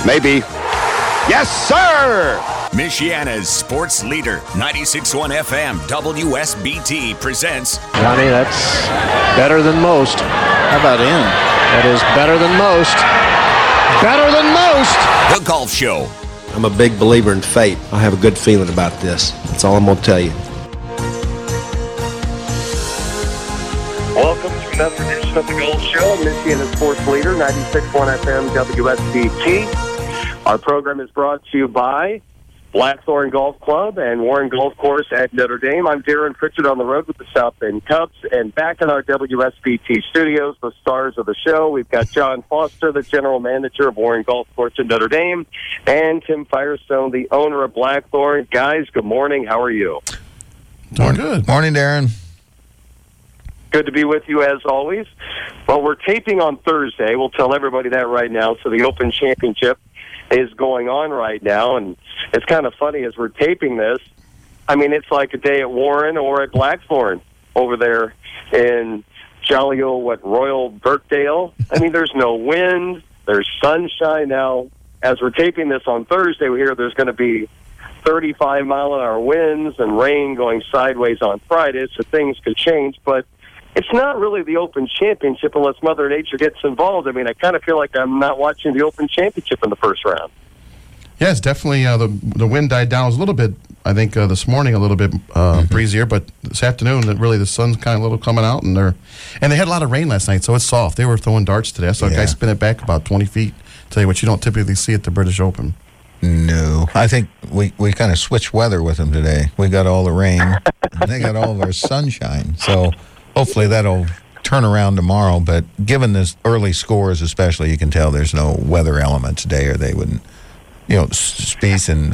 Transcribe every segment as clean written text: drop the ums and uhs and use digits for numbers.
Maybe. Yes, sir! Michiana's sports leader, 96.1 FM, WSBT presents... Johnny, that's better than most. How about him? That is better than most. Better than most! The Golf Show. I'm a big believer in fate. I have a good feeling about this. That's all I'm going to tell you. Welcome to another edition of The Golf Show. Michiana's sports leader, 96.1 FM, WSBT. Our program is brought to you by Blackthorn Golf Club and Warren Golf Course at Notre Dame. I'm Darren Pritchard on the road with the South Bend Cubs, and back in our WSBT studios, the stars of the show, we've got John Foster, the general manager of Warren Golf Course at Notre Dame, and Tim Firestone, the owner of Blackthorn. Guys, good morning. How are you? Doing good. Morning, Darren. Good to be with you as always. Well, we're taping on Thursday. We'll tell everybody that right now. So the Open Championship is going on right now, and it's kind of funny as we're taping this. I mean, it's like a day at Warren or at Blackthorn over there in jolly old, Royal Birkdale. I mean, there's no wind. There's sunshine. Now, as we're taping this on Thursday, we hear there's going to be 35-mile-an-hour winds and rain going sideways on Friday, so things could change. But it's not really the Open Championship unless Mother Nature gets involved. I mean, I kind of feel like I'm not watching the Open Championship in the first round. Yeah, it's definitely the wind died down. It was a little bit, I think, this morning a little bit breezier, but this afternoon, really the sun's kind of a little coming out, and they had a lot of rain last night, so it's soft. They were throwing darts today. I saw a guy spin it back about 20 feet. Tell you what, you don't typically see at the British Open. No. I think we kind of switched weather with them today. We got all the rain, and they got all their sunshine. So hopefully that'll turn around tomorrow. But given the early scores especially, you can tell there's no weather element today, or they wouldn't. You know, Spieth and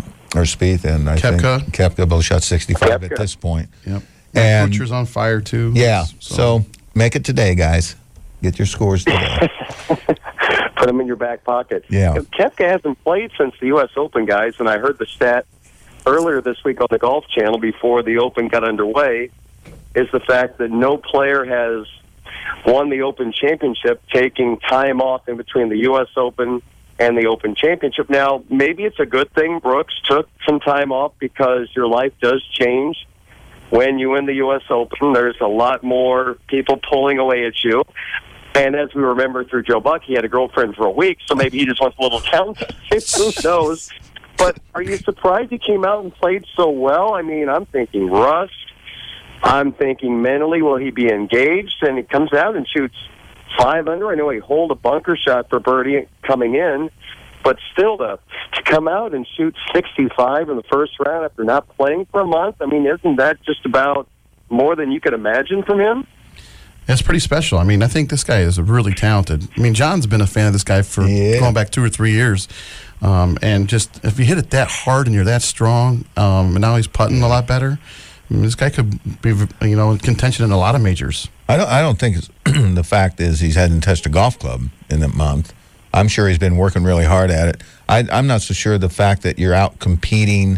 I Koepka. think Koepka both shot 65 at this point. Yep. And Butcher's on fire, too. Yeah. So make it today, guys. Get your scores today. Put them in your back pocket. Yeah. Koepka hasn't played since the U.S. Open, guys, and I heard the stat earlier this week on the Golf Channel before the Open got underway, is the fact that no player has won the Open Championship taking time off in between the U.S. Open and the Open Championship. Now, maybe it's a good thing Brooks took some time off because your life does change when you win the U.S. Open. There's a lot more people pulling away at you. And as we remember through Joe Buck, he had a girlfriend for a week, so maybe he just wants a little count. Who knows? But are you surprised he came out and played so well? I mean, I'm thinking rust. I'm thinking mentally, will he be engaged? And he comes out and shoots 5 under. I know he holed a bunker shot for birdie coming in, but still to come out and shoot 65 in the first round after not playing for a month, I mean, isn't that just about more than you could imagine from him? It's pretty special. I mean, I think this guy is really talented. I mean, John's been a fan of this guy for going back 2 or 3 years. And just if you hit it that hard and you're that strong, and now he's putting a lot better, I mean, this guy could be, in contention in a lot of majors. I don't think the fact is he hasn't touched a golf club in a month. I'm sure he's been working really hard at it. I'm not so sure the fact that you're out competing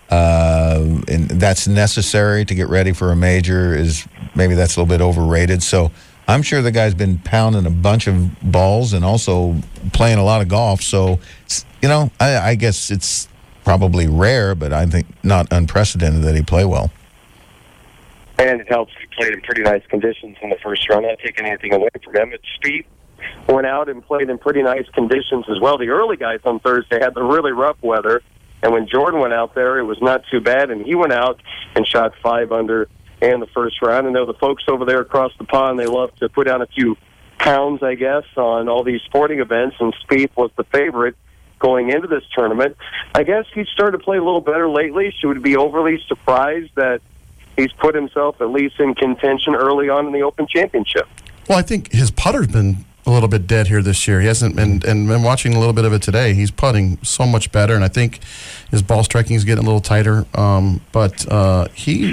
and that's necessary to get ready for a major is maybe that's a little bit overrated. So I'm sure the guy's been pounding a bunch of balls and also playing a lot of golf. So, I guess it's probably rare, but I think not unprecedented that he play well. And it helps he played in pretty nice conditions in the first round. Not taking anything away from him. It's Spieth went out and played in pretty nice conditions as well. The early guys on Thursday had the really rough weather, and when Jordan went out there, it was not too bad, and he went out and shot 5 under in the first round. I know the folks over there across the pond, they love to put down a few pounds, I guess, on all these sporting events, and Spieth was the favorite going into this tournament. I guess he started to play a little better lately. Should we be overly surprised that he's put himself at least in contention early on in the Open Championship? Well, I think his putter's been a little bit dead here this year. He hasn't been, and been watching a little bit of it today. He's putting so much better, and I think his ball striking is getting a little tighter. But he's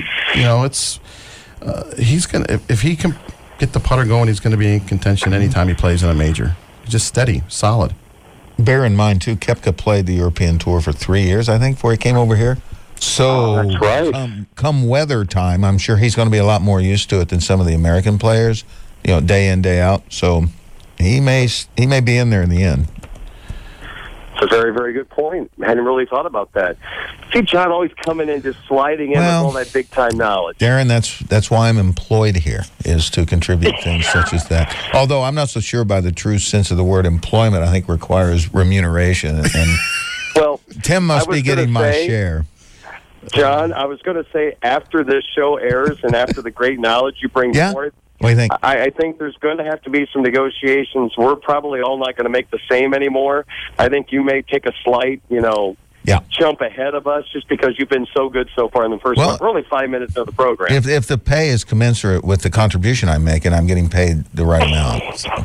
gonna if he can get the putter going, he's going to be in contention anytime he plays in a major. He's just steady, solid. Bear in mind too, Koepka played the European Tour for 3 years, I think, before he came over here. So that's right. Come weather time, I'm sure he's going to be a lot more used to it than some of the American players, day in, day out. So he may be in there in the end. It's a very, very good point. I hadn't really thought about that. See, John always coming in, just sliding in with all that big-time knowledge. Darren, that's why I'm employed here, is to contribute things such as that. Although I'm not so sure by the true sense of the word employment, I think requires remuneration. And well, Tim must be getting my share. John, I was going to say, after this show airs and after the great knowledge you bring forth, what do you think? I think there's going to have to be some negotiations. We're probably all not going to make the same anymore. I think you may take a slight, jump ahead of us just because you've been so good so far in the first one. We're only 5 minutes of the program. If the pay is commensurate with the contribution I make, and I'm getting paid the right amount. So.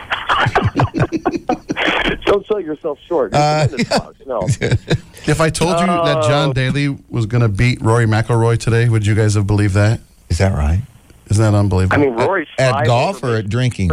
Don't sell yourself short. No. If I told you that John Daly was going to beat Rory McIlroy today, would you guys have believed that? Is that right? Isn't that unbelievable? I mean, Rory's at golf or at drinking?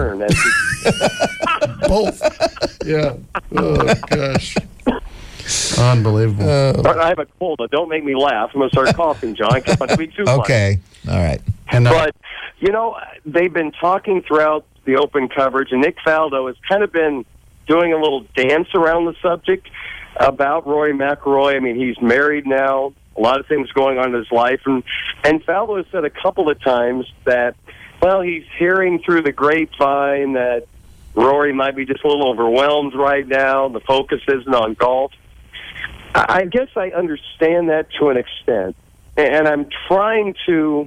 Both. Yeah. Oh, gosh. Unbelievable. I have a cold, but don't make me laugh. I'm going to start coughing, John. Come on, be too okay. All right. But, they've been talking throughout the Open coverage, and Nick Faldo has kind of been doing a little dance around the subject about Rory McIlroy. I mean, he's married now. A lot of things going on in his life. And Faldo has said a couple of times that, he's hearing through the grapevine that Rory might be just a little overwhelmed right now. The focus isn't on golf. I guess I understand that to an extent. And I'm trying to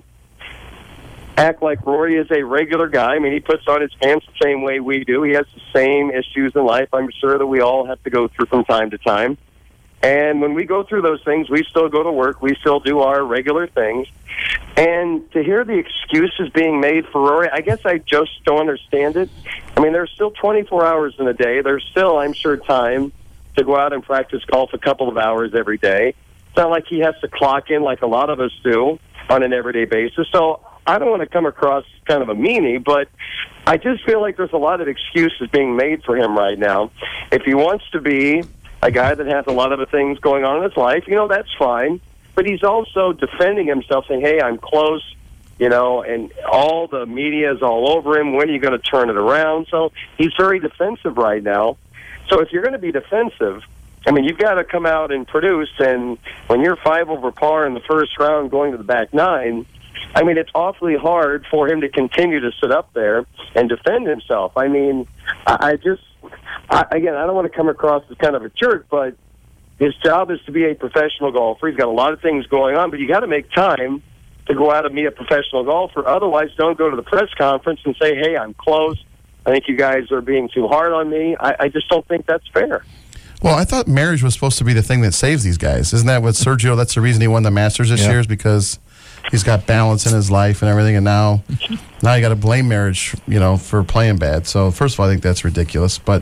act like Rory is a regular guy. I mean, he puts on his pants the same way we do. He has the same issues in life, I'm sure, that we all have to go through from time to time. And when we go through those things, we still go to work. We still do our regular things. And to hear the excuses being made for Rory, I guess I just don't understand it. I mean, there's still 24 hours in a day. There's still, I'm sure, time to go out and practice golf a couple of hours every day. It's not like he has to clock in like a lot of us do on an everyday basis. So I don't want to come across kind of a meanie, but I just feel like there's a lot of excuses being made for him right now. If he wants to be a guy that has a lot of the things going on in his life, that's fine. But he's also defending himself, saying, hey, I'm close, and all the media is all over him. When are you going to turn it around? So he's very defensive right now. So if you're going to be defensive, I mean, you've got to come out and produce. And when you're 5 over par in the first round going to the back 9, I mean, it's awfully hard for him to continue to sit up there and defend himself. I mean, again, I don't want to come across as kind of a jerk, but his job is to be a professional golfer. He's got a lot of things going on, but you got to make time to go out and meet a professional golfer. Otherwise, don't go to the press conference and say, hey, I'm close. I think you guys are being too hard on me. I just don't think that's fair. Well, I thought marriage was supposed to be the thing that saves these guys. Isn't that what Sergio, that's the reason he won the Masters this year, is because he's got balance in his life and everything, and now you got to blame marriage, for playing bad. So first of all, I think that's ridiculous. But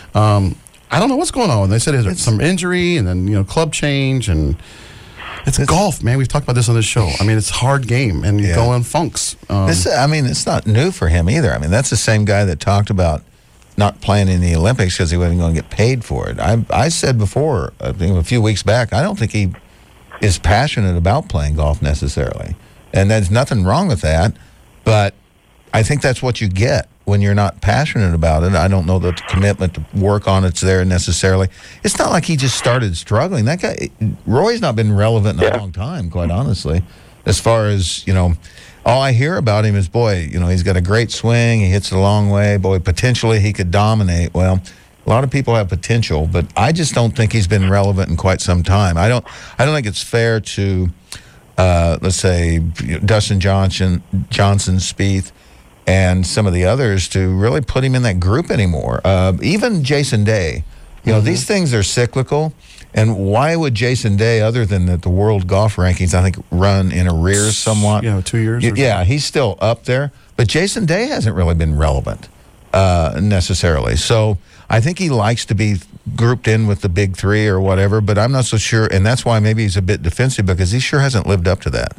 I don't know what's going on. They said there's some injury and then club change, and it's golf, man. We've talked about this on this show. I mean, it's a hard game, and you go in funks. It's not new for him either. I mean, that's the same guy that talked about not playing in the Olympics because he wasn't going to get paid for it. I said before, I think a few weeks back, I don't think he is passionate about playing golf necessarily. And there's nothing wrong with that, but I think that's what you get when you're not passionate about it. I don't know that the commitment to work on it's there necessarily. It's not like he just started struggling. That guy, Roy's not been relevant in a long time, quite honestly, as far as, all I hear about him is, boy, he's got a great swing. He hits it a long way. Boy, potentially he could dominate. Well, a lot of people have potential, but I just don't think he's been relevant in quite some time. I don't think it's fair to, let's say, Dustin Johnson, Spieth, and some of the others to really put him in that group anymore. Even Jason Day. These things are cyclical. And why would Jason Day, other than that the world golf rankings, I think, run in arrears somewhat? 2 years. Yeah, he's still up there. But Jason Day hasn't really been relevant necessarily. So I think he likes to be grouped in with the big three or whatever, but I'm not so sure. And that's why maybe he's a bit defensive, because he sure hasn't lived up to that.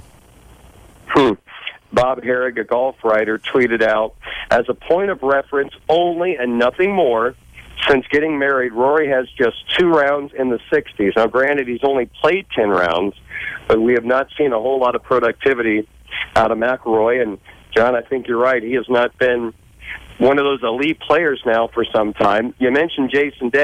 Bob Herrig, a golf writer, tweeted out, as a point of reference only and nothing more, since getting married, Rory has just 2 rounds in the 60s. Now, granted, he's only played 10 rounds, but we have not seen a whole lot of productivity out of McIlroy. And, John, I think you're right. He has not been one of those elite players now for some time. You mentioned Jason Day.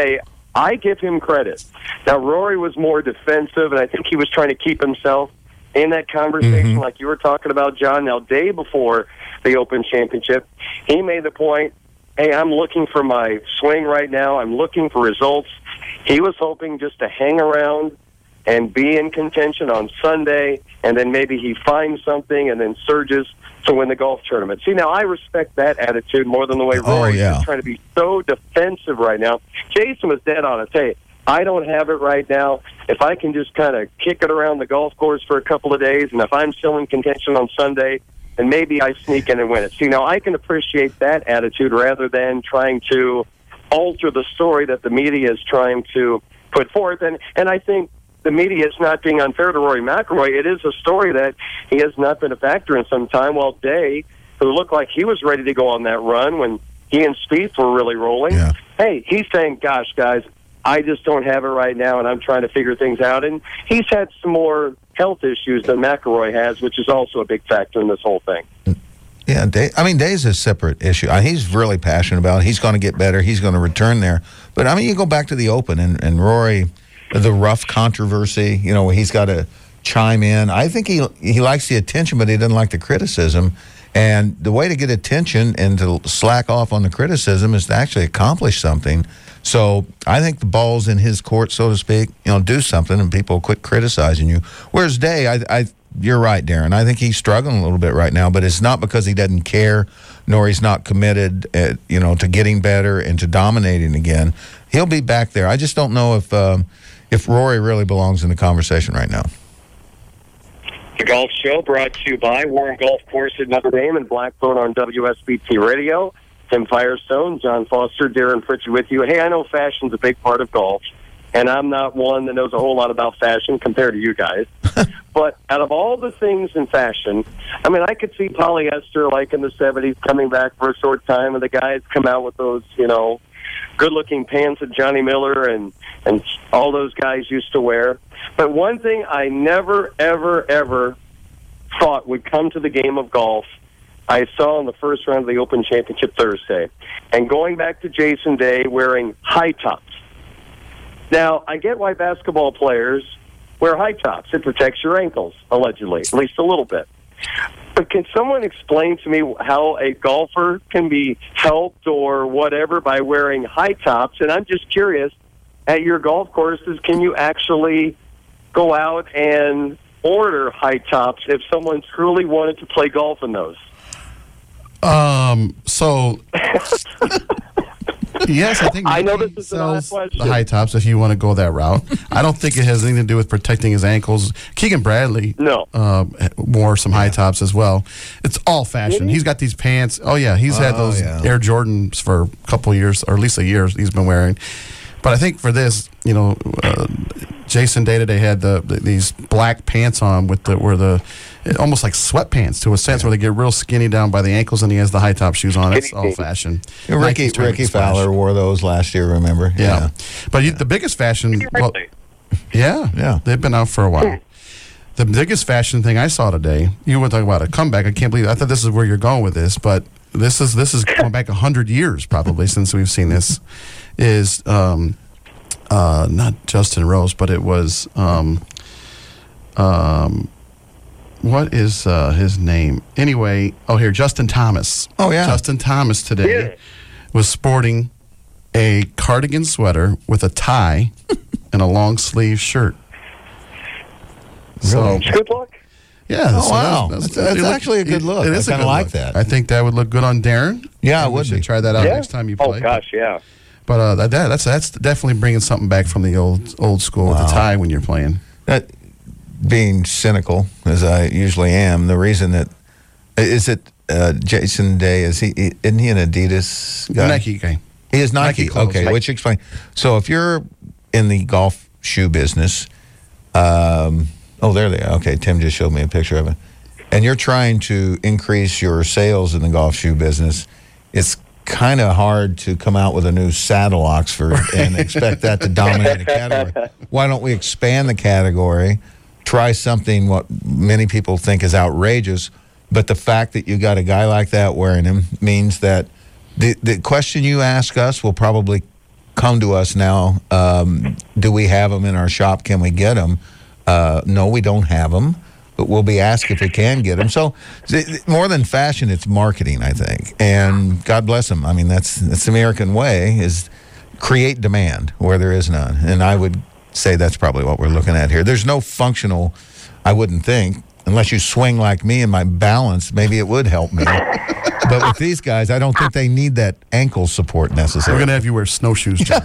I give him credit. Now, Rory was more defensive, and I think he was trying to keep himself in that conversation like you were talking about, John. Now, day before the Open Championship, he made the point, hey, I'm looking for my swing right now. I'm looking for results. He was hoping just to hang around and be in contention on Sunday, and then maybe he finds something and then surges to win the golf tournament. See, now I respect that attitude more than the way Rory is trying to be so defensive right now. Jason was dead on it. Hey, I don't have it right now. If I can just kind of kick it around the golf course for a couple of days, and if I'm still in contention on Sunday, then maybe I sneak in and win it. See, now I can appreciate that attitude rather than trying to alter the story that the media is trying to put forth. And I think the media is not being unfair to Rory McIlroy. It is a story that he has not been a factor in some time, while Day, who looked like he was ready to go on that run when he and Spieth were really rolling, hey, he's saying, gosh, guys, I just don't have it right now, and I'm trying to figure things out. And he's had some more health issues than McIlroy has, which is also a big factor in this whole thing. Yeah, Day's a separate issue. He's really passionate about it. He's going to get better. He's going to return there. But, you go back to the Open, and Rory, the rough controversy, he's got to chime in. I think he likes the attention, but he doesn't like the criticism. And the way to get attention and to slack off on the criticism is to actually accomplish something. So I think the ball's in his court, so to speak. Do something, and people quit criticizing you. Whereas Day, you're right, Darren. I think he's struggling a little bit right now, but it's not because he doesn't care, nor he's not committed, to getting better and to dominating again. He'll be back there. I just don't know if Rory really belongs in the conversation right now. The Golf Show brought to you by Warren Golf Course at Notre Dame and Blackbone on WSBT Radio. Tim Firestone, John Foster, Darren Fritchie with you. Hey, I know fashion's a big part of golf, and I'm not one that knows a whole lot about fashion compared to you guys. But out of all the things in fashion, I could see polyester like in the 70s coming back for a short time, and the guys come out with those, good-looking pants that Johnny Miller and all those guys used to wear. But one thing I never, ever, ever thought would come to the game of golf, I saw in the first round of the Open Championship Thursday. And going back to Jason Day wearing high tops. Now, I get why basketball players wear high tops. It protects your ankles, allegedly, at least a little bit. But can someone explain to me how a golfer can be helped or whatever by wearing high tops? And I'm just curious, at your golf courses, can you actually go out and order high tops if someone truly wanted to play golf in those? Yes, I think I know this is an odd question. The high tops if you want to go that route. I don't think it has anything to do with protecting his ankles. Keegan Bradley wore some high tops as well. It's all fashion. He's got these pants. Oh, yeah, he's had those Air Jordans for a couple years, or at least a year he's been wearing. But I think for this, Jason Day today had these black pants on with almost like sweatpants to a sense where they get real skinny down by the ankles, and he has the high top shoes on. It's all fashion. Ricky Fowler wore those last year, remember? Yeah. But the biggest fashion, they've been out for a while. The biggest fashion thing I saw today, you were talking about a comeback. I can't believe it. I thought this is where you're going with this, but this is going back 100 years probably since we've seen this. Is not Justin Rose, but it was what is his name? Anyway, here, Justin Thomas. Oh, yeah. Justin Thomas today was sporting a cardigan sweater with a tie and a long sleeve shirt. So, good luck. Yeah. Oh, wow. That's actually a good look. It is I kind of like that. I think that would look good on Darren. Yeah, I would. You should try that out next time you play. Oh, gosh, yeah. But that's definitely bringing something back from the old school with the tie when you're playing. That, being cynical as I usually am, the reason that is it Jason Day isn't he an Adidas guy? Nike guy. He is Nike. Okay, which explain. So if you're in the golf shoe business, there they are. Okay, Tim just showed me a picture of it, and you're trying to increase your sales in the golf shoe business. It's kind of hard to come out with a new saddle Oxford and expect that to dominate a category. Why don't we expand the category, try something what many people think is outrageous, but the fact that you got a guy like that wearing them means that the question you ask us will probably come to us now. Do we have them in our shop? Can we get them? No, we don't have them, but we'll be asked if we can get them. So more than fashion, it's marketing, I think. And God bless them. I mean, that's the American way, is create demand where there is none. And I would say that's probably what we're looking at here. There's no functional, I wouldn't think, unless you swing like me and my balance, maybe it would help me. But with these guys, I don't think they need that ankle support necessarily. We're going to have you wear snowshoes, John.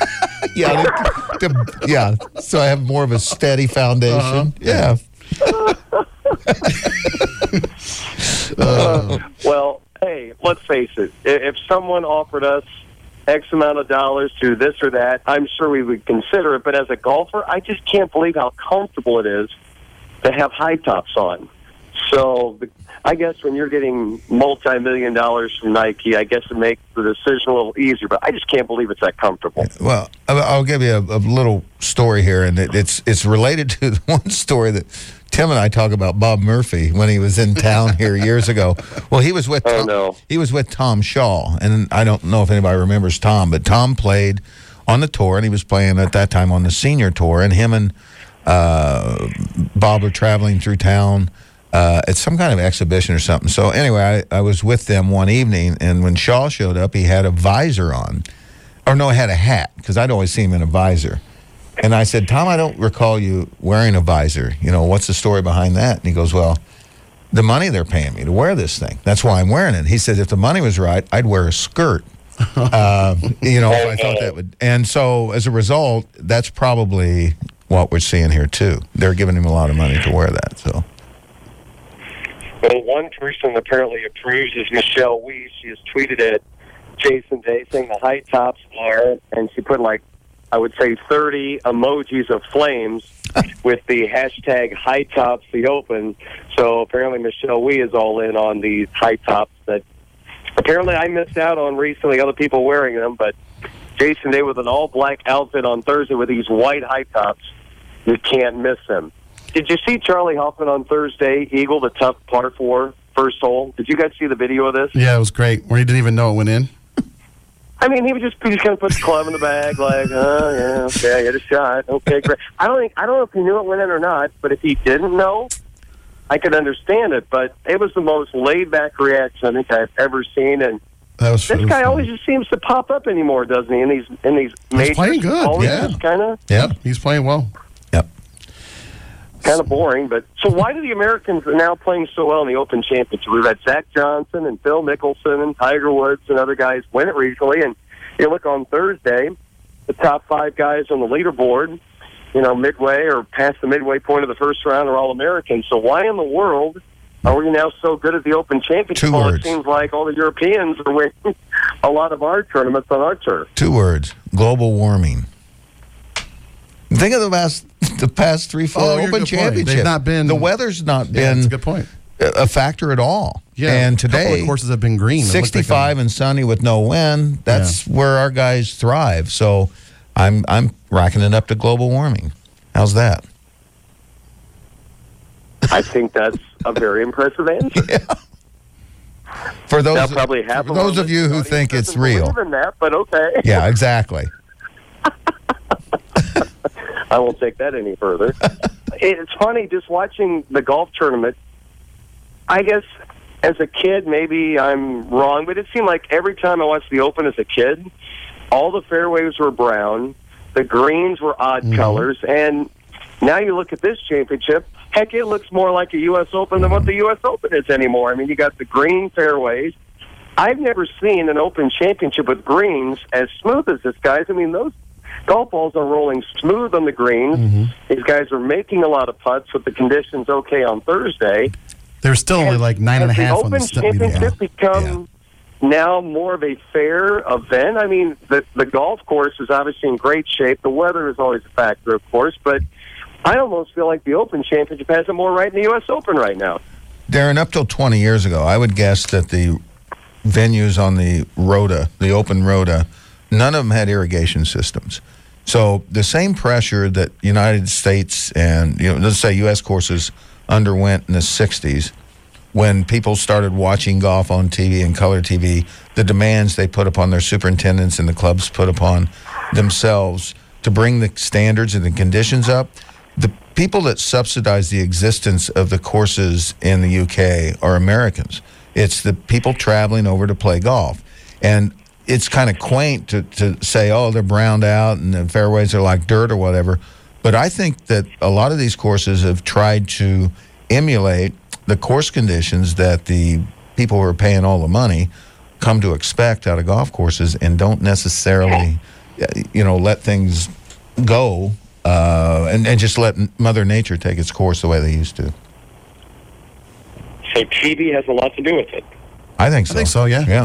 Yeah, so I have more of a steady foundation. Yeah. Well, hey, let's face it. If someone offered us X amount of dollars to this or that, I'm sure we would consider it. But as a golfer, I just can't believe how comfortable it is to have high tops on. So I guess when you're getting multi-million dollars from Nike, I guess it makes the decision a little easier. But I just can't believe it's that comfortable. Well, I'll give you a little story here, and it's related to the one story that Tim and I talk about Bob Murphy when he was in town here years ago. Well, he was with Tom Shaw, and I don't know if anybody remembers Tom, but Tom played on the tour, and he was playing at that time on the senior tour, and him and Bob were traveling through town at some kind of exhibition or something. So anyway, I was with them one evening, and when Shaw showed up, he had a visor on. Or no, he had a hat, because I'd always see him in a visor. And I said, Tom, I don't recall you wearing a visor. You know, what's the story behind that? And he goes, well, the money they're paying me to wear this thing. That's why I'm wearing it. He said, if the money was right, I'd wear a skirt. I thought that would. And so as a result, that's probably what we're seeing here, too. They're giving him a lot of money to wear that, so. Well, one person apparently approves is Michelle Weiss. She has tweeted at Jason Day saying the high tops are, and she put I would say 30 emojis of flames with the hashtag high tops the open. So apparently Michelle Weiss is all in on these high tops that apparently I missed out on recently, other people wearing them, but Jason Day with an all-black outfit on Thursday with these white high tops, you can't miss him. Did you see Charlie Hoffman on Thursday, Eagle, the tough par 4, first hole? Did you guys see the video of this? Yeah, it was great. Where he didn't even know it went in. I mean, he just kind of put the club in the bag, like, oh, yeah, okay, I hit a shot. Okay, great. I don't know if he knew it went in or not, but if he didn't know, I could understand it. But it was the most laid-back reaction I think I've ever seen. And this guy always just seems to pop up anymore, doesn't he? In these majors. He's playing good. Always Yeah. just kind of. Yep, he's playing well. Yep. Kind of boring, but so why do the Americans are now playing so well in the Open Championship? We've had Zach Johnson and Phil Mickelson and Tiger Woods and other guys win it recently, and you look on Thursday, the top 5 guys on the leaderboard, midway or past the midway point of the first round are all Americans. So why in the world are we now so good at the Open Championship? 2 words. It seems like all the Europeans are winning a lot of our tournaments on our turf. 2 words: global warming. Think of the past 3-4 Open Championships. They've not been. The weather's not Yeah, been that's a good point. a factor at all. Yeah, and a couple today of courses have been green. 65 and sunny with no wind. That's where our guys thrive. So I'm racking it up to global warming. How's that? I think that's a very impressive answer. Yeah. For those, now, probably half for those of you who think it's real. Than that, but okay. Yeah, exactly. I won't take that any further. It's funny just watching the golf tournament. I guess as a kid, maybe I'm wrong, but it seemed like every time I watched the Open as a kid, all the fairways were brown, the greens were odd colors, and now you look at this championship, heck, it looks more like a U.S. Open than what the U.S. Open is anymore. I mean, you got the green fairways. I've never seen an Open championship with greens as smooth as this, guys. I mean, those golf balls are rolling smooth on the greens. These guys are making a lot of putts with the conditions okay on Thursday. There's still only like 9.5 on the Open Championship become now more of a fair event? I mean, the golf course is obviously in great shape. The weather is always a factor, of course, but I almost feel like the Open Championship has it more right in the U.S. Open right now. Darren, up till 20 years ago, I would guess that the venues on the Rota, the Open Rota, none of them had irrigation systems. So the same pressure that United States and, let's say U.S. courses underwent in the 60s, when people started watching golf on TV and color TV, the demands they put upon their superintendents and the clubs put upon themselves to bring the standards and the conditions up. The people that subsidize the existence of the courses in the UK are Americans. It's the people traveling over to play golf. And it's kind of quaint to say, oh, they're browned out and the fairways are like dirt or whatever. But I think that a lot of these courses have tried to emulate the course conditions that the people who are paying all the money come to expect out of golf courses, and don't necessarily, let things go and just let Mother Nature take its course the way they used to. So TV has a lot to do with it. I think so. Yeah. Yeah.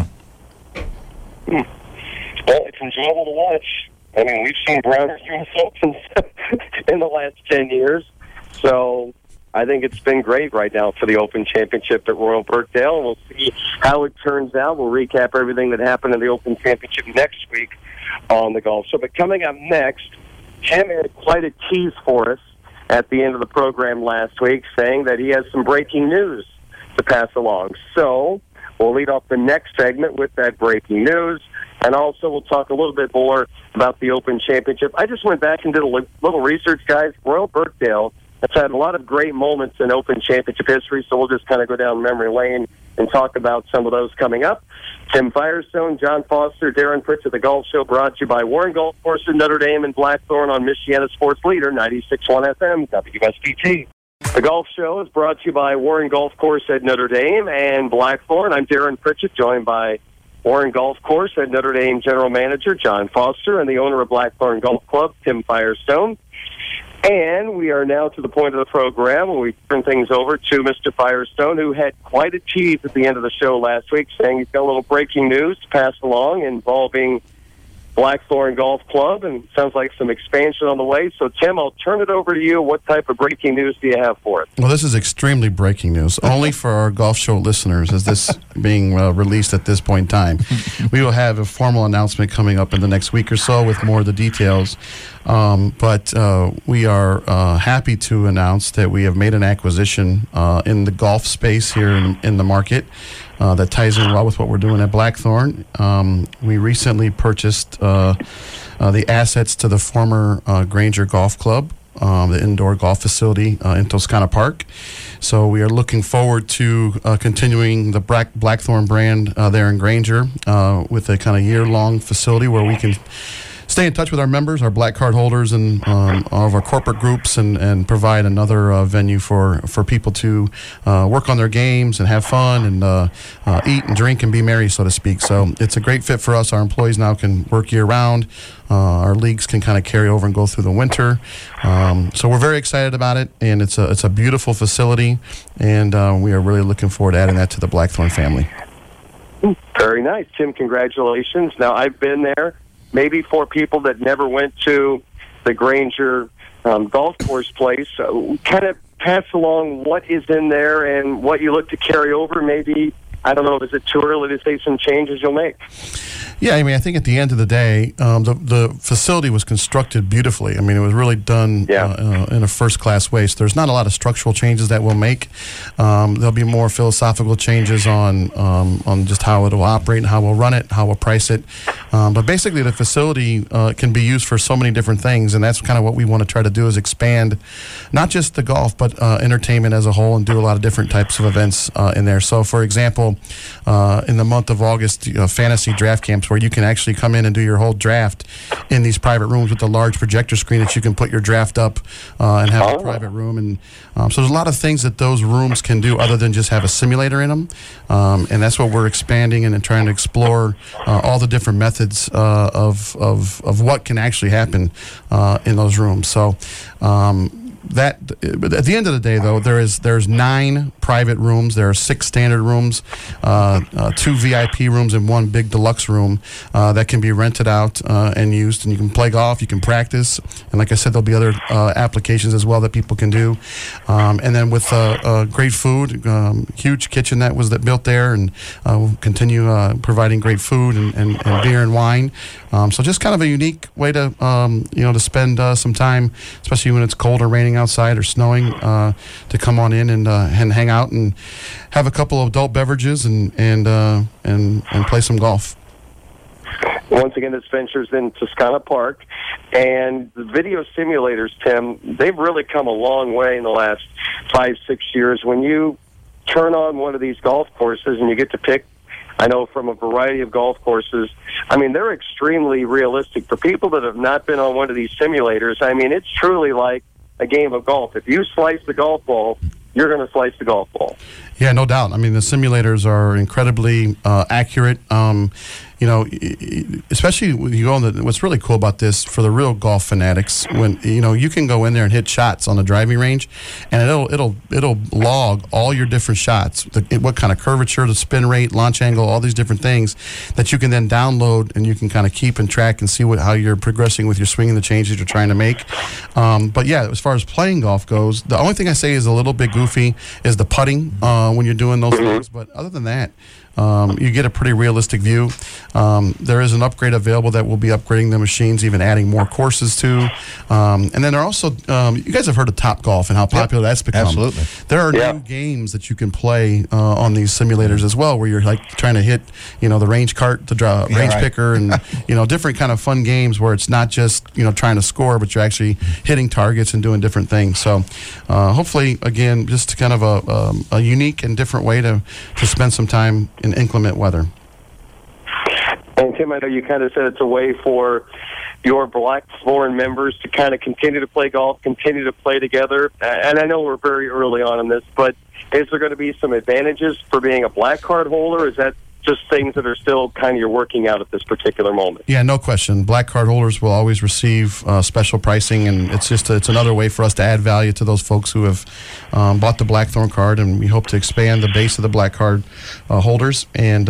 Well, it's enjoyable to watch. I mean, we've seen Browners US Opens in the last 10 years. So I think it's been great right now for the Open Championship at Royal Birkdale. And we'll see how it turns out. We'll recap everything that happened in the Open Championship next week on the Golf Show. But coming up next, Tim had quite a tease for us at the end of the program last week, saying that he has some breaking news to pass along. So we'll lead off the next segment with that breaking news, and also we'll talk a little bit more about the Open Championship. I just went back and did a little research, guys. Royal Birkdale has had a lot of great moments in Open Championship history, so we'll just kind of go down memory lane and talk about some of those coming up. Tim Firestone, John Foster, Darren Pritchett, The Golf Show, brought to you by Warren Golf Course in Notre Dame and Blackthorn on Michiana Sports Leader, 96.1 FM, WSBT. The Golf Show is brought to you by Warren Golf Course at Notre Dame and Blackthorn. I'm Darren Pritchett, joined by Warren Golf Course at Notre Dame General Manager John Foster and the owner of Blackthorn Golf Club, Tim Firestone. And we are now to the point of the program where we turn things over to Mr. Firestone, who had quite a tease at the end of the show last week, saying he's got a little breaking news to pass along involving Blackthorn Golf Club, and sounds like some expansion on the way. So, Tim, I'll turn it over to you. What type of breaking news do you have for us? Well, this is extremely breaking news. Only for our Golf Show listeners is this being released at this point in time. We will have a formal announcement coming up in the next week or so with more of the details. But we are happy to announce that we have made an acquisition in the golf space here in the market that ties in well with what we're doing at Blackthorn. We recently purchased the assets to the former Granger Golf Club, the indoor golf facility in Toscana Park. So we are looking forward to continuing the Blackthorn brand there in Granger with a kind of year-long facility where we can stay in touch with our members, our black card holders, and all of our corporate groups, and provide another venue for people to work on their games and have fun and eat and drink and be merry, so to speak. So it's a great fit for us. Our employees now can work year-round. Our leagues can kind of carry over and go through the winter. So we're very excited about it, and it's a beautiful facility, and we are really looking forward to adding that to the Blackthorn family. Very nice, Tim. Congratulations. Now, I've been there. Maybe for people that never went to the Granger golf course place, kind of pass along what is in there and what you look to carry over. Maybe, I don't know, is it too early to say some changes you'll make? Yeah, I mean, I think at the end of the day, the facility was constructed beautifully. I mean, it was really done in a first-class way. So there's not a lot of structural changes that we'll make. There'll be more philosophical changes on just how it'll operate and how we'll run it, how we'll price it. But basically, the facility can be used for so many different things, and that's kind of what we want to try to do is expand not just the golf, but entertainment as a whole, and do a lot of different types of events in there. So, for example, in the month of August, fantasy draft camps, where you can actually come in and do your whole draft in these private rooms with a large projector screen that you can put your draft up and have a private room. And so there's a lot of things that those rooms can do other than just have a simulator in them. And that's what we're expanding and trying to explore all the different methods of what can actually happen in those rooms. So that at the end of the day, though, there's 9 private rooms. There are 6 standard rooms, 2 VIP rooms, and 1 big deluxe room that can be rented out and used. And you can play golf, you can practice, and like I said, there'll be other applications as well that people can do. And then with great food, huge kitchen that was built there, and we'll continue providing great food and beer and wine. So just kind of a unique way to to spend some time, especially when it's cold or raining outside or snowing, to come on in and hang out and have a couple of adult beverages and play some golf. Once again, this venture's in Toscana Park. And the video simulators, Tim, they've really come a long way in the last 5-6 years. When you turn on one of these golf courses and you get to pick, I know, from a variety of golf courses, I mean, they're extremely realistic. For people that have not been on one of these simulators, I mean, it's truly like a game of golf. If you slice the golf ball, you're going to slice the golf ball. Yeah, no doubt. I mean, the simulators are incredibly accurate. Especially when you go on what's really cool about this for the real golf fanatics, when you can go in there and hit shots on the driving range, and it'll log all your different shots, what kind of curvature, the spin rate, launch angle, all these different things that you can then download, and you can kind of keep and track and see how you're progressing with your swing and the changes you're trying to make. But yeah, as far as playing golf goes, the only thing I say is a little bit goofy is the putting when you're doing those things. But other than that, you get a pretty realistic view. There is an upgrade available that will be upgrading the machines, even adding more courses to. And then there are also, you guys have heard of Top Golf and how popular that's become. Absolutely. There are new games that you can play on these simulators as well, where you're like trying to hit, the range cart, the range picker, and different kind of fun games where it's not just trying to score, but you're actually hitting targets and doing different things. So hopefully, again, just kind of a unique and different way to spend some time in inclement weather. And Tim, I know you kind of said it's a way for your Blackthorn members to kind of continue to play golf, continue to play together. And I know we're very early on in this, but is there going to be some advantages for being a black card holder? Is that just things that are still kind of you're working out at this particular moment? Yeah, no question. Black card holders will always receive special pricing, and it's another way for us to add value to those folks who have bought the Blackthorn card, and we hope to expand the base of the black card holders. And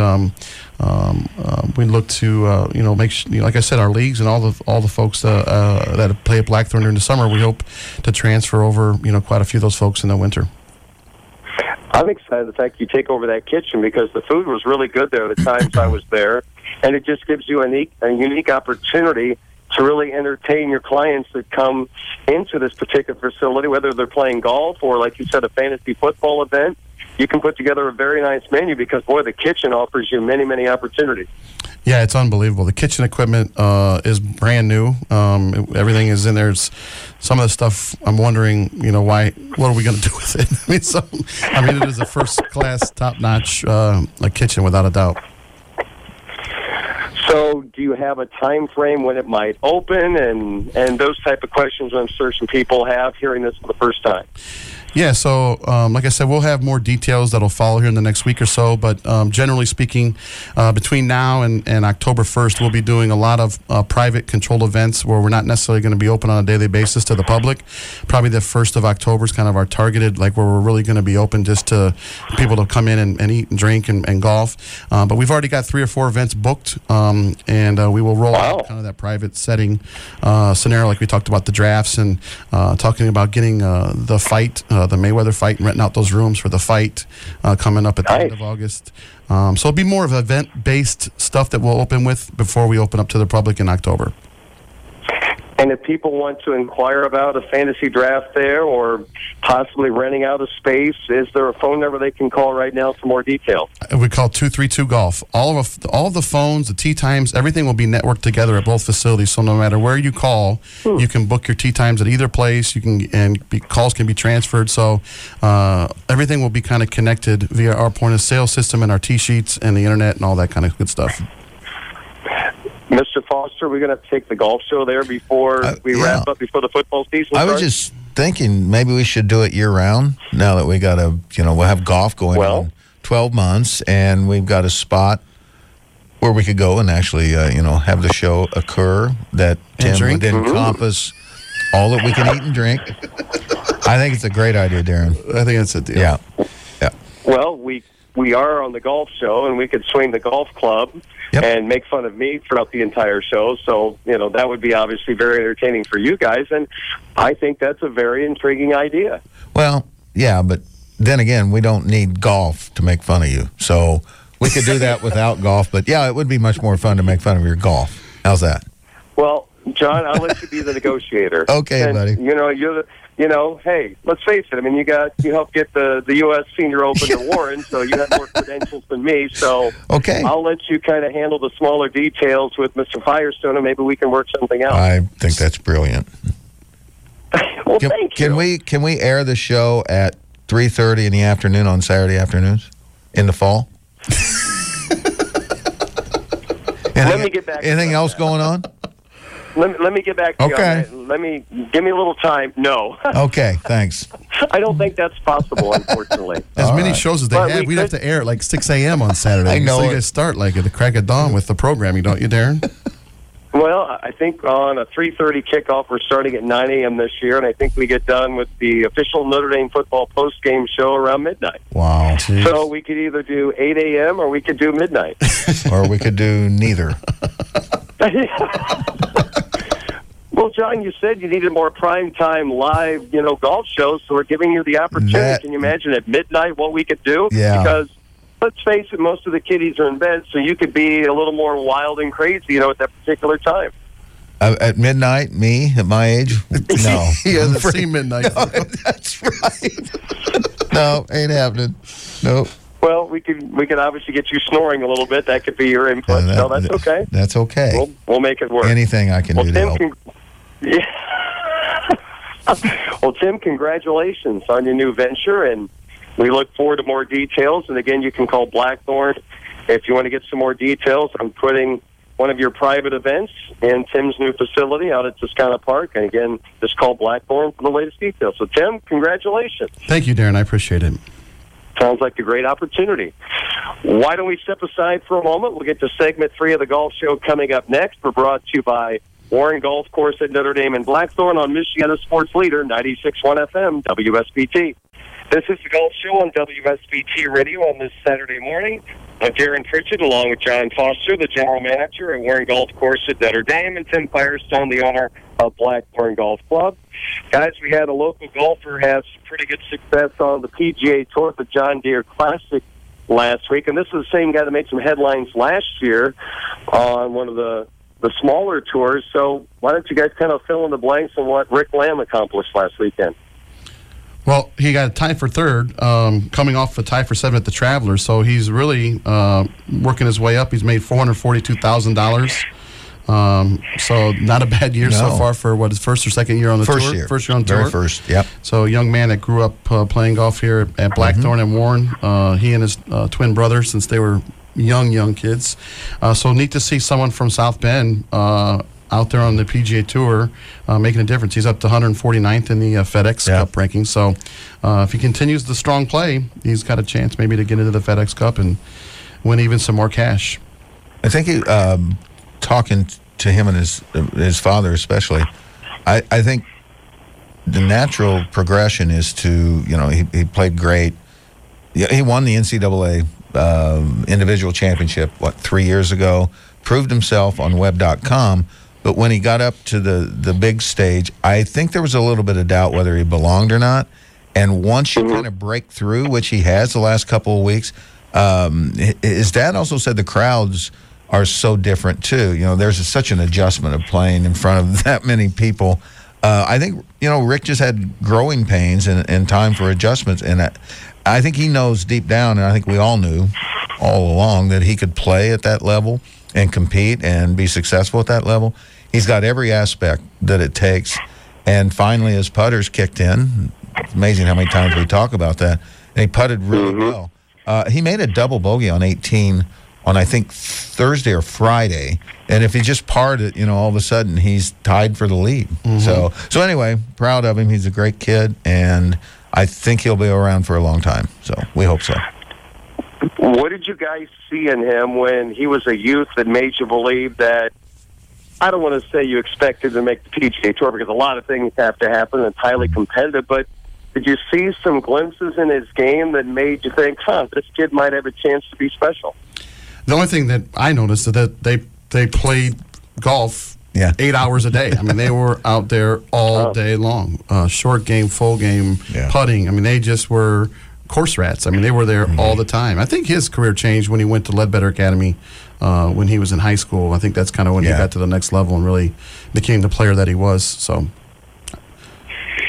we look to make like I said, our leagues and all the folks that play at Blackthorn during the summer, we hope to transfer over quite a few of those folks in the winter. I'm excited the fact you take over that kitchen because the food was really good there the times I was there, and it just gives you a unique opportunity to really entertain your clients that come into this particular facility, whether they're playing golf or, like you said, a fantasy football event. You can put together a very nice menu because, boy, the kitchen offers you many, many opportunities. Yeah, it's unbelievable. The kitchen equipment is brand new. Everything is in there. Some of the stuff I'm wondering, what are we going to do with it? It is a first-class, top-notch kitchen without a doubt. So do you have a time frame when it might open and those type of questions I'm sure some people have hearing this for the first time? Yeah, so like I said, we'll have more details that'll follow here in the next week or so. But generally speaking, between now and October 1st, we'll be doing a lot of private controlled events where we're not necessarily going to be open on a daily basis to the public. Probably the 1st of October is kind of our targeted, where we're really going to be open just to people to come in and eat and drink and golf. But we've already got 3 or 4 events booked, and we will roll out kind of that private setting scenario like we talked about the drafts and talking about getting the fight, the Mayweather fight, and renting out those rooms for the fight coming up at the end of August. So it'll be more of event-based stuff that we'll open with before we open up to the public in October. And if people want to inquire about a fantasy draft there or possibly renting out a space, is there a phone number they can call right now for more detail? We call 232-GOLF. All of the phones, the tee times, everything will be networked together at both facilities. So no matter where you call, you can book your tee times at either place. Calls can be transferred. So everything will be kind of connected via our point-of-sale system and our tee sheets and the internet and all that kind of good stuff. Mr. Foster, we're going to have to take the golf show there before we wrap up before the football season starts. I was just thinking maybe we should do it year-round now that we got we'll have golf going on 12 months, and we've got a spot where we could go and actually, have the show occur that Tim would encompass all that we can eat and drink. I think it's a great idea, Darren. I think it's a deal. Yeah. Well, we are on the golf show, and we could swing the golf club and make fun of me throughout the entire show. So, that would be obviously very entertaining for you guys, and I think that's a very intriguing idea. Well, yeah, but then again, we don't need golf to make fun of you. So we could do that without golf, but yeah, it would be much more fun to make fun of your golf. How's that? Well, John, I'll let you be the negotiator. Okay, and, buddy. You're hey, let's face it. I mean, you helped get the U.S. Senior Open to Warren, so you have more credentials than me. So Okay. I'll let you kind of handle the smaller details with Mr. Firestone, and maybe we can work something out. I think that's brilliant. Well, thank you. Can we air the show at 3:30 in the afternoon on Saturday afternoons in the fall? Let me get back to Anything you on else that. going on? Let me get back to you on Okay. that. Give me a little time. No. Okay, thanks. I don't think that's possible, unfortunately. As All many right. shows as they But have, we we'd have could- to air at like 6 a.m. on Saturday. I know So you it. guys start like at the crack of dawn with the programming, don't you, Darren? Well, I think on a 3:30 kickoff, we're starting at 9 a.m. this year, and I think we get done with the official Notre Dame football post-game show around midnight. Wow. So we could either do 8 a.m. or we could do midnight. Or we could do neither. Well, John, you said you needed more prime-time live, golf shows, so we're giving you the opportunity. That- Can you imagine at midnight what we could do? Yeah. Because, let's face it, most of the kiddies are in bed, so you could be a little more wild and crazy, at that particular time. At midnight, me at my age? No. He hasn't seen midnight. That's right. No, ain't happening. Nope. Well, we could obviously get you snoring a little bit. That could be your input. So that's okay. That's okay. We'll make it work. Anything I can do to help. Yeah. Well, Tim, congratulations on your new venture, and we look forward to more details. And again, you can call Blackthorn if you want to get some more details. I'm putting one of your private events in Tim's new facility out at Toscana Park. And again, just call Blackthorn for the latest details. So, Tim, congratulations. Thank you, Darren. I appreciate it. Sounds like a great opportunity. Why don't we step aside for a moment? We'll get to segment 3 of the golf show coming up next. We're brought to you by Warren Golf Course at Notre Dame and Blackthorn on Michiana Sports Leader, 96.1 FM, WSBT. This is the Golf Show on WSBT Radio on this Saturday morning. I'm Darren Pritchett, along with John Foster, the general manager at Warren Golf Course at Notre Dame, and Tim Firestone, the owner of Blackthorn Golf Club. Guys, we had a local golfer have some pretty good success on the PGA Tour at the John Deere Classic last week, and this is the same guy that made some headlines last year on one of the smaller tours. So why don't you guys kind of fill in the blanks on what Rick Lamb accomplished last weekend? Well, he got a tie for third, coming off a tie for 7 at the Travelers. So he's really working his way up. He's made $442,000. So not a bad year so far for his first or second year on the tour. First year on tour. Very first, yep. So a young man that grew up playing golf here at Blackthorn and Warren. He and his twin brother, since they were young kids. So neat to see someone from South Bend out there on the PGA Tour making a difference. He's up to 149th in the FedEx Cup ranking. So if he continues the strong play, he's got a chance maybe to get into the FedEx Cup and win even some more cash. I think he, talking to him and his father especially, I think the natural progression is to, he played great. He won the NCAA individual championship, 3 years ago, proved himself on web.com, but when he got up to the big stage, I think there was a little bit of doubt whether he belonged or not. And once you kind of break through, which he has the last couple of weeks, his dad also said the crowds are so different too. There's such an adjustment of playing in front of that many people. I think, Rick just had growing pains and time for adjustments. And I think he knows deep down, and I think we all knew all along, that he could play at that level and compete and be successful at that level. He's got every aspect that it takes. And finally, his putter's kicked in. It's amazing how many times we talk about that. And he putted really well. He made a double bogey on 18 on, I think, Thursday or Friday. And if he just parred it, all of a sudden he's tied for the lead. So anyway, proud of him. He's a great kid, and I think he'll be around for a long time. So we hope so. What did you guys see in him when he was a youth that made you believe that, I don't want to say you expected to make the PGA Tour because a lot of things have to happen and it's highly competitive, but did you see some glimpses in his game that made you think, this kid might have a chance to be special? The only thing that I noticed is that they played golf 8 hours a day. I mean, they were out there all day long. Short game, full game, putting. I mean, they just were course rats. I mean, they were there all the time. I think his career changed when he went to Ledbetter Academy when he was in high school. I think that's kind of when he got to the next level and really became the player that he was. So,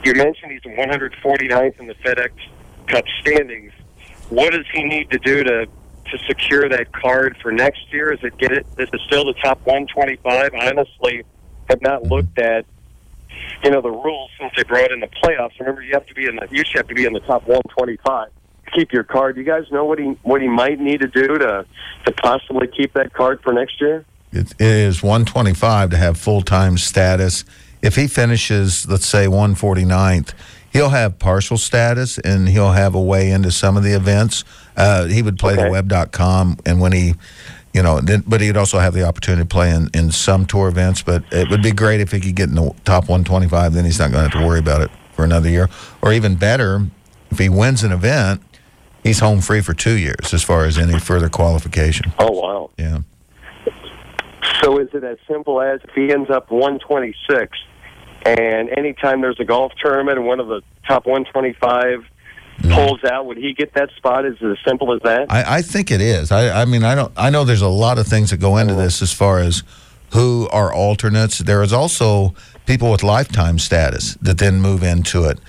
You mentioned he's 149th in the FedEx Cup standings. What does he need to do to secure that card for next year? Is it still the top 125? I honestly have not looked at the rules since they brought in the playoffs. Remember, you have to be in the top 125 to keep your card. Do you guys know what he might need to do to possibly keep that card for next year? It is 125 to have full-time status. If he finishes, let's say, 149th, he'll have partial status, and he'll have a way into some of the events. He would play the web.com, and when he, but he'd also have the opportunity to play in some tour events. But it would be great if he could get in the top 125. Then he's not going to have to worry about it for another year. Or even better, if he wins an event, he's home free for 2 years as far as any further qualification. Oh, wow. Yeah. So is it as simple as if he ends up 126, and anytime there's a golf tournament and one of the top 125 pulls out, would he get that spot? Is it as simple as that? I think it is. I know there's a lot of things that go into this as far as who are alternates. There is also people with lifetime status that then move into it.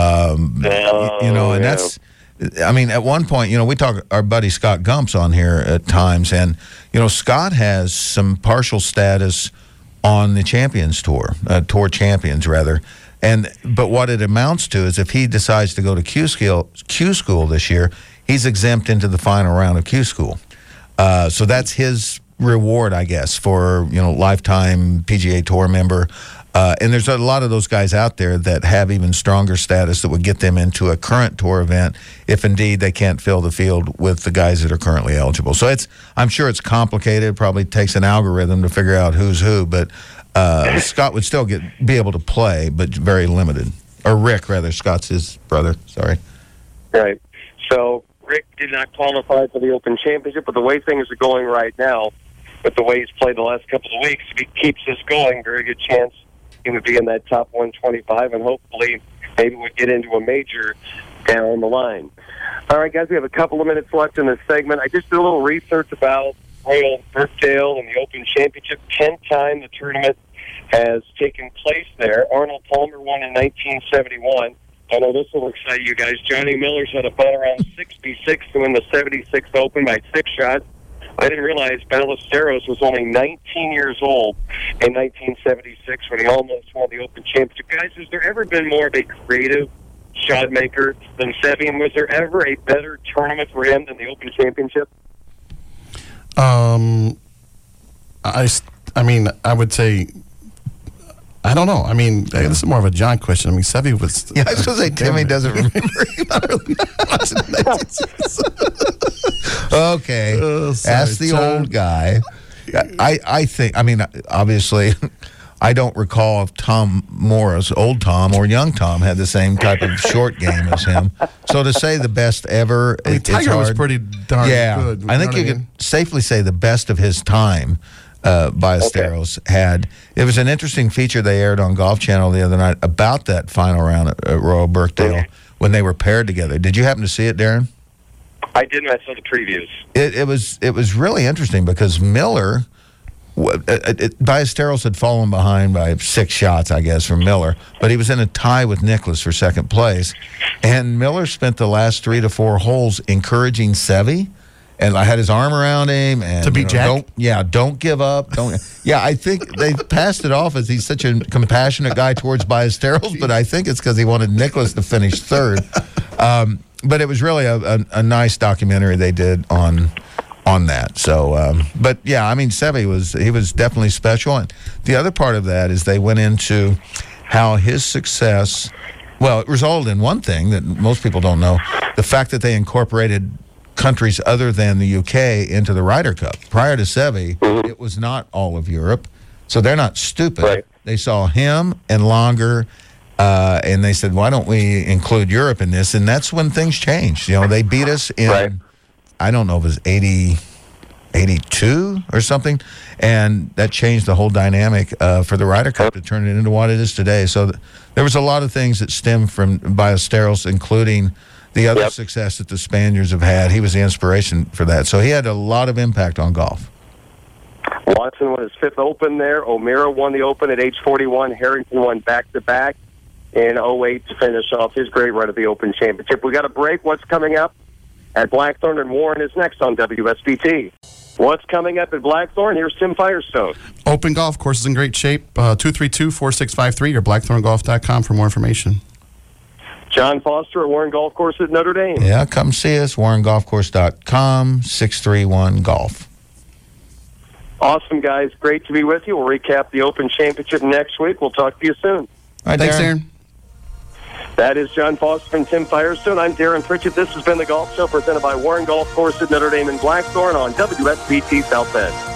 That's. I mean, at one point, we talk our buddy Scott Gump's on here at times, and Scott has some partial status on the Champions Tour, Tour Champions rather. But what it amounts to is if he decides to go to Q School this year, he's exempt into the final round of Q School. So that's his reward, I guess, for lifetime PGA Tour member. And there's a lot of those guys out there that have even stronger status that would get them into a current tour event if indeed they can't fill the field with the guys that are currently eligible. So I'm sure it's complicated. It probably takes an algorithm to figure out who's who, but Scott would still be able to play, but very limited. Or Rick, rather. Scott's his brother. Sorry. Right. So Rick did not qualify for the Open Championship, but the way things are going right now, with the way he's played the last couple of weeks, if he keeps this going, very good chance he would be in that top 125, and hopefully maybe we'd get into a major down the line. All right, guys, we have a couple of minutes left in this segment. I just did a little research about Royal Birkdale and the Open Championship. 10th time the tournament has taken place there. Arnold Palmer won in 1971. I know this will excite you guys. Johnny Miller's had a bet around 66 to win the 76th Open by 6 shots. I didn't realize Ballesteros was only 19 years old in 1976 when he almost won the Open Championship. Guys, has there ever been more of a creative shot maker than Seve? And was there ever a better tournament for him than the Open Championship? I would say, I don't know. I mean, this is more of a John question. I mean, Seve was... Yeah, I was going to say, Timmy doesn't remember. Okay. Ask the old guy. I think, obviously, I don't recall if Tom Morris, old Tom, or young Tom had the same type of short game as him. So to say the best ever, Tiger was pretty darn good. I think you could safely say the best of his time. Ballesteros had. It was an interesting feature they aired on Golf Channel the other night about that final round at Royal Birkdale when they were paired together. Did you happen to see it, Darren? I didn't. I saw the previews. It was really interesting because Miller, Ballesteros had fallen behind by 6 shots, I guess, from Miller, but he was in a tie with Nicklaus for second place, and Miller spent the last 3 to 4 holes encouraging Seve. And I had his arm around him, and to beat Jack. Don't give up. I think they passed it off as he's such a compassionate guy towards Ballesteros, but I think it's because he wanted Nicklaus to finish third. But it was really a nice documentary they did on that. So, but yeah, Seve was definitely special. And the other part of that is they went into how his success. Well, it resulted in one thing that most people don't know: the fact that they incorporated countries other than the UK into the Ryder Cup. Prior to Seve, it was not all of Europe, so they're not stupid. Right. They saw him and Longer, and they said, why don't we include Europe in this? And that's when things changed. They beat us in, I don't know if it was 82 or something, and that changed the whole dynamic for the Ryder Cup to turn it into what it is today. So there was a lot of things that stemmed from Ballesteros, including the other success that the Spaniards have had. He was the inspiration for that. So he had a lot of impact on golf. Watson won his 5th Open there. O'Meara won the Open at age 41. Harrington won back-to-back. in 08 to finish off his great run at the Open Championship. We got a break. What's coming up at Blackthorn and Warren is next on WSBT. What's coming up at Blackthorn? Here's Tim Firestone. Open Golf Course is in great shape. 232-4653 or blackthorngolf.com for more information. John Foster at Warren Golf Course at Notre Dame. Yeah, come see us, warrengolfcourse.com, 631-GOLF. Awesome, guys. Great to be with you. We'll recap the Open Championship next week. We'll talk to you soon. All right, Thanks, Darren. That is John Foster and Tim Firestone. I'm Darren Pritchett. This has been the Golf Show presented by Warren Golf Course at Notre Dame in Blackthorn on WSBT South Bend.